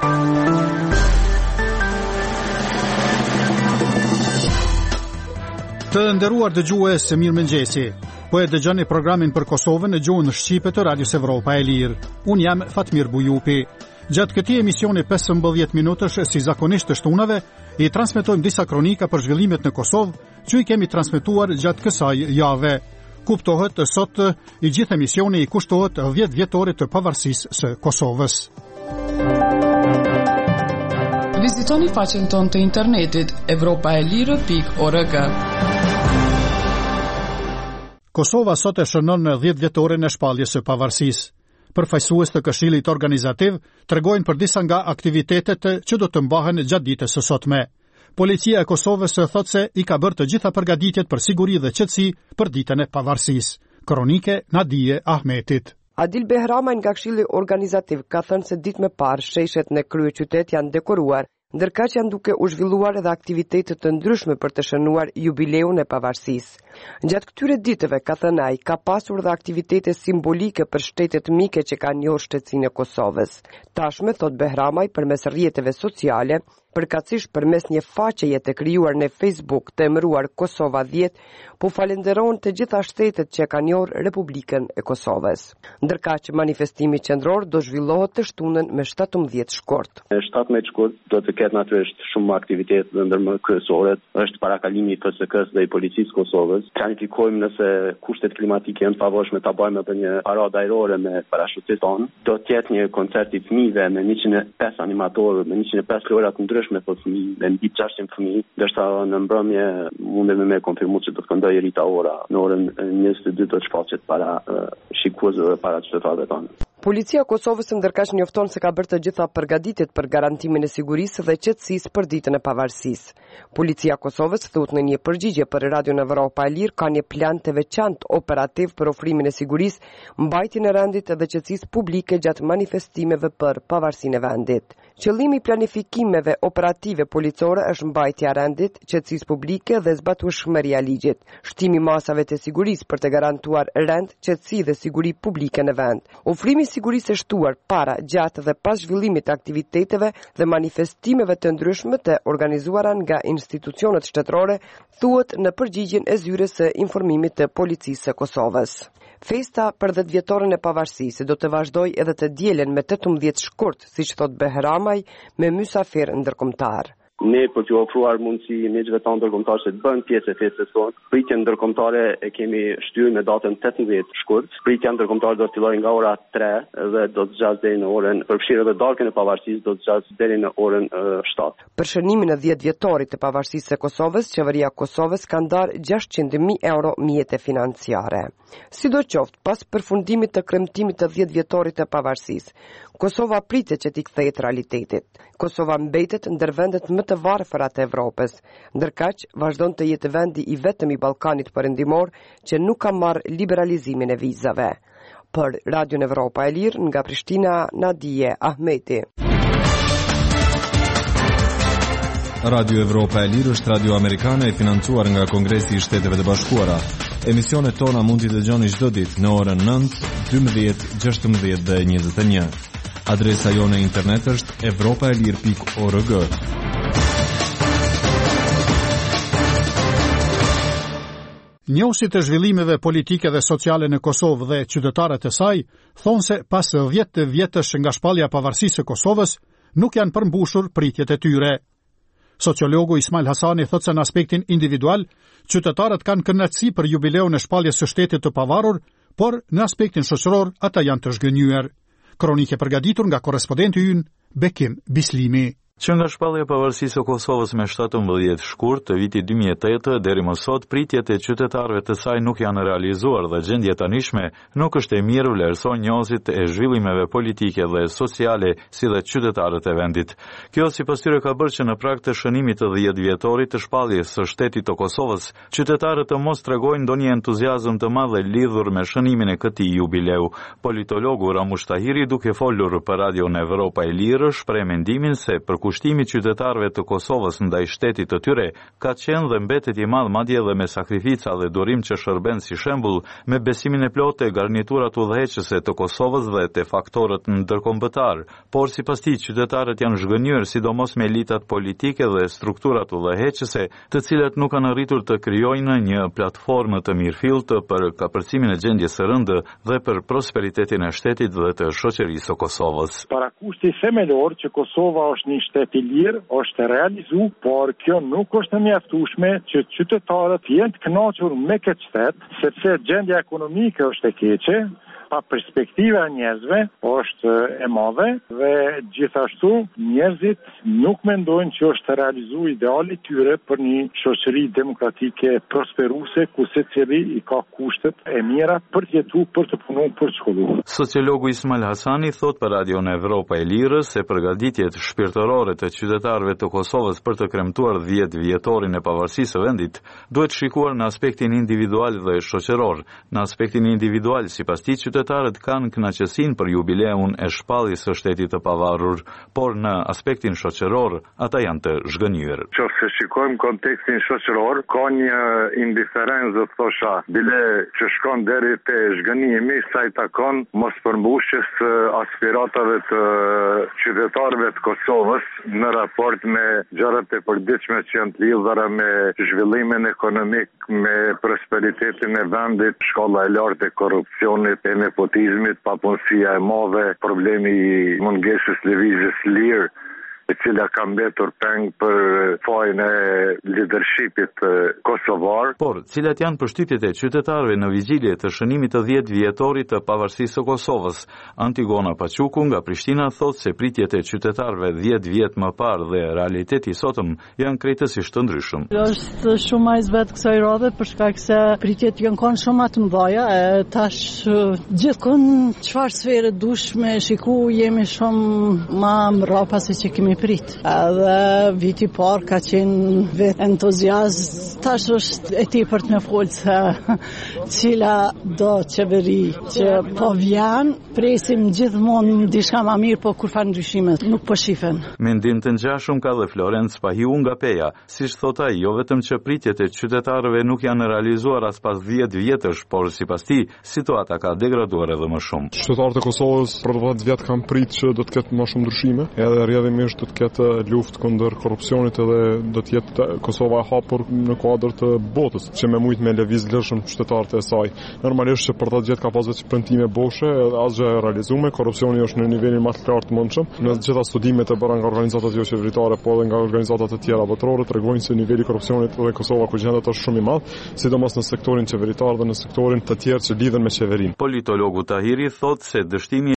Të nderuar dëgjues, mirëmëngjesi. Po e dëgjoni programin për Kosovën në gjuhën shqipe të Radios Evropa e Lirë. Unë jam Fatmir Bujupi. Gjatë këtij emisioni 15 minutësh, si zakonisht të shtunave, i transmetojmë disa kronika për zhvillimet në Kosovë, që i kemi transmetuar gjatë kësaj jave. Kuptohet, sot i gjithë emisioni i kushtohet 10 vjetorit të pavarësisë së Kosovës. Vizitoni faqen tonë të internetit evropaelire.org. Kosova sot e shënon 10 vjetorin e shpalljes së pavarësisë. Përfaqësues të Këshillit Organizativ tregojnë për disa nga aktivitetet që do të mbahen gjatë ditës së sotme. Policia e Kosovës thotë se i ka bërë të gjitha përgatitjet për siguri dhe qetësi për ditën e pavarësisë. Kronike Nadije Ahmetit. Adil Behramaj nga Këshilli Organizativ ka thënë se ditë më parë sheshet në kryeqytet janë dekoruar, ndërkaq janë duke u zhvilluar edhe aktivitete të ndryshme për të shënuar jubileun e pavarësisë. Gjatë këtyre ditëve, ka thënë ai, ka pasur dhe aktivitete simbolike për shtetet mike që kanë njohur shtetësinë e Kosovës. Tashme, thot Behramaj, përmes rrjeteve sociale, përkatësisht përmes një faqeje të krijuar në Facebook të emëruar Kosova 10, po falenderon të gjitha shtetet që kanë njohur Republikën e Kosovës. Ndërkaq manifestimi qendror do zhvillohet të shtunën me 17 shkort. 17 shkort do të ketë natyrisht shumë aktivitete dhe ndër më kryesore është parakalimi i FSK-s dhe i policisë Kosovës. Planifikojmë nëse kushtet klimatike janë favorshme ta bëjmë edhe një paradë ajrore me parashutistët tonë. Do të jetë një koncert i fëmijëve me 105 animatorë, me 105 lojra të ndryshme për fëmijë, me mbi 600 fëmijë, ndërsa në mbrëmje mundemi me konfirmu që do të këndoj Rita Ora në orën 22 do të shfaqet para shikuesve dhe para qytetarëve tonë. Policia e Kosovës ndërkaq njofton se ka bërë të gjitha përgatitjet për garantimin e sigurisë dhe qetësisë për ditën e pavarësisë. Policia e Kosovës thotë në një përgjigje për Radion Evropa e Lirë ka një plan të veçantë operativ për ofrimin e sigurisë, mbajtjen e rendit dhe qetësisë publike gjatë manifestimeve për pavarësinë e vendit. Qëllimi i planifikimeve operative policore është mbajtja e rendit, qetësisë publike dhe zbatueshmëria e ligjit, shtimi i masave të sigurisë për të garantuar rend, qetësi dhe siguri publike në vend. Ofrimi sigurisë e shtuar para, gjatë dhe pas zhvillimit të aktiviteteve dhe manifestimeve të ndryshme të organizuara nga institucionet shtetërore, thuhet në përgjigjen e zyres së informimit të policisë së Kosovës. Festa për 10 vjetorin e pavarësisë do të vazhdojë edhe të dielen me 18 shkurt, siç thot Behramaj, me mysafir ndërkombëtar. Ne për t'ju ofruar mundësi miqve tonë ndërkombëtar që të bëjnë pjesë e festës tonë. Pritjen ndërkombëtare e kemi shtyr me datën 18 shkurt. Pritja ndërkombëtare do të fillojë nga ora 3 dhe do të zgjasë deri në orën, përfshirë edhe darkën e pavarësisë, do të zgjasë deri në orën 7. Për shënimin e 10 vjetorit të pavarësisë së Kosovës, qeveria e Kosovës ka ndarë 600.000 euro mjete financiare. Sidoqoftë, pas përfundimit të kremtimit të 10 vjetorit të pavarësisë, Kosova pritet që t'i kthehet realitetit. Kosova mbetet ndër vendet më të varfëra të Evropës, ndërkaq vazhdon të jetë vendi i vetëm i Ballkanit Perëndimor që nuk ka marrë liberalizimin e vizave. Për Radion Evropa e Lirë nga Prishtina, Nadije Ahmeti. Radio Evropa e Lirë është radio amerikane e financuar nga Kongresi i Shteteve të Bashkuara. Emisionet tona mund t'i dëgjoni çdo ditë në orën 9, 12, 16 dhe 21. Adresa jone internet është evropaelir.org. Njohësit e zhvillimeve politike dhe sociale në Kosovë dhe qytetarët e saj thonë se pas 10 vjetësh nga shpallja e pavarësisë së Kosovës nuk janë përmbushur pritjet e tyre. Sociologu Ismail Hasani thotë se në aspektin individual, qytetarët kanë kënaqësi për jubileun e shpalljes së shtetit të pavarur, por në aspektin shoqëror ata janë të zhgënjur. Kronike përgatitur nga korrespondenti ynë Bekim Bislimi. Që nga shpallja e pavarësisë së Kosovës me 17 shkurt të vitit 2008 deri më sot, pritjet e qytetarëve të saj nuk janë realizuar dhe gjendja tanishme nuk është e mirë vlerëson njohësit e zhvillimeve politike dhe sociale si dhe qytetarët e vendit. Kjo sipas tyre ka bërë që në prag të shënimit të 10 vjetorit të shpalljes së shtetit të Kosovës, qytetarët të mos tregojnë ndonjë entuziazëm të madh lidhur me shënimin e këtij jubileu. Politologu Ramush Tahiri, duke folur për Radion Evropa e Lirë, shpreh mendimin se për kushtimi qytetarëve të Kosovës ndaj shtetit të tyre ka qenë dhe mbetet i madh, madje edhe me sakrifica dhe durim që shërben si shembull me besimin e plotë e garniturat udhëheqëse të Kosovës dhe te faktorët ndërkombëtar, por sipas tij qytetarët janë zhgënjur sidomos me elitat politike dhe strukturat udhëheqëse, të cilat nuk kanë arritur të krijojnë një platformë të mirëfillt për kapërcimin e gjendjes së rëndë dhe për prosperitetin e shtetit dhe të shoqërisë së Kosovës. Parakushti themelor që Kosova është një shtet i lirë është realizu, por kjo nuk është e mjaftueshme që qytetarët jenë të kënaqur me këtë shtet, sepse gjendja ekonomike është e keqe, pa perspektiva njerëzve është e madhe dhe gjithashtu njerëzit nuk mendojnë që është realizu ideali tyre për një shoqëri demokratike prosperuese ku secili i ka kushtet e mira për të jetuar, për të punuar, për të shkolluar. Sociologu Ismail Hasani thot për Radion Evropa e Lirës se përgatitjet shpirtërore të qytetarëve të Kosovës për të kremtuar 10 vjetorin e pavarësisë së vendit duhet shikuar në aspektin individual dhe shoqëror. Në aspektin individual, sipas tij, qytetarët kanë kënaqësinë për jubileun e shpalljes së shtetit të pavarur, por në aspektin shoqëror ata janë të zhgënjur. Nëse shikojmë kontekstin shoqëror, ka një indiferencë, thosha, bile që shkon deri te zhgënjimi sa i takon mos përmbushjes aspiratave të qytetarëve të Kosovës në raport me gjërat e përditshme që janë të lidhura me zhvillimin ekonomik, me prosperitetin e vendit, shkolla e lartë e korrupsionit, e nepotizmit, papunësia e madhe, problemi i mungesës lëvizjes lirë, e cila ka mbetur peng për fajin e leadershipit kosovar. Por, cilat janë përshtypjet e qytetarëve në vigjilje të shënimit të 10 vjetorit të pavarësisë së Kosovës? Antigona Paçuku nga Prishtina thotë se pritjet e qytetarëve 10 vjet më parë dhe realiteti i sotëm janë krejtësisht të ndryshëm. Është shumë më zbat kësaj radhe për shkak se pritjet janë kanë shumë më të mëdha, tash gjithkund çfarë sfere dush me shiku jemi shumë më mbrapa se që kemi prit. Edhe viti parë ka qenë vetë entuziazm, tash është e tepër të më folë se cila do qeveri që po vjen, presim gjithmonë diçka më mirë, po kur fan ndryshimet nuk po shifen. Mendim të ngjashëm ka dhe Florenc Pahiu nga Peja, siç thot ai, jo vetëm që pritjet e qytetarëve nuk janë realizuar as pas 10 vjetësh, por sipas tij situata ka degraduar edhe më shumë. Qytetarët e Kosovës për 10 vjet kanë pritur që do të ketë më shumë ndryshime, edhe rrjedhimisht do të ketë luftë kundër korrupsionit edhe do të jetë Kosova e hapur në kuadër të botës, që me mujt me lëviz lëshëm qytetarët e saj. Normalisht që për 10 vjet ka pasur vetë premtime boshe, asgjë e realizuar, korrupsioni është në nivelin më të lartë të mundshëm. Në të gjitha studimet e bëra nga organizatat jo qeveritare, po edhe nga organizatat të tjera botërore tregojnë se niveli i korrupsionit në Kosovë ku gjendet është shumë i madh, sidomos në sektorin qeveritar dhe në sektorin të tjerë që lidhen me qeverinë. Politologu Tahiri thotë se dështimi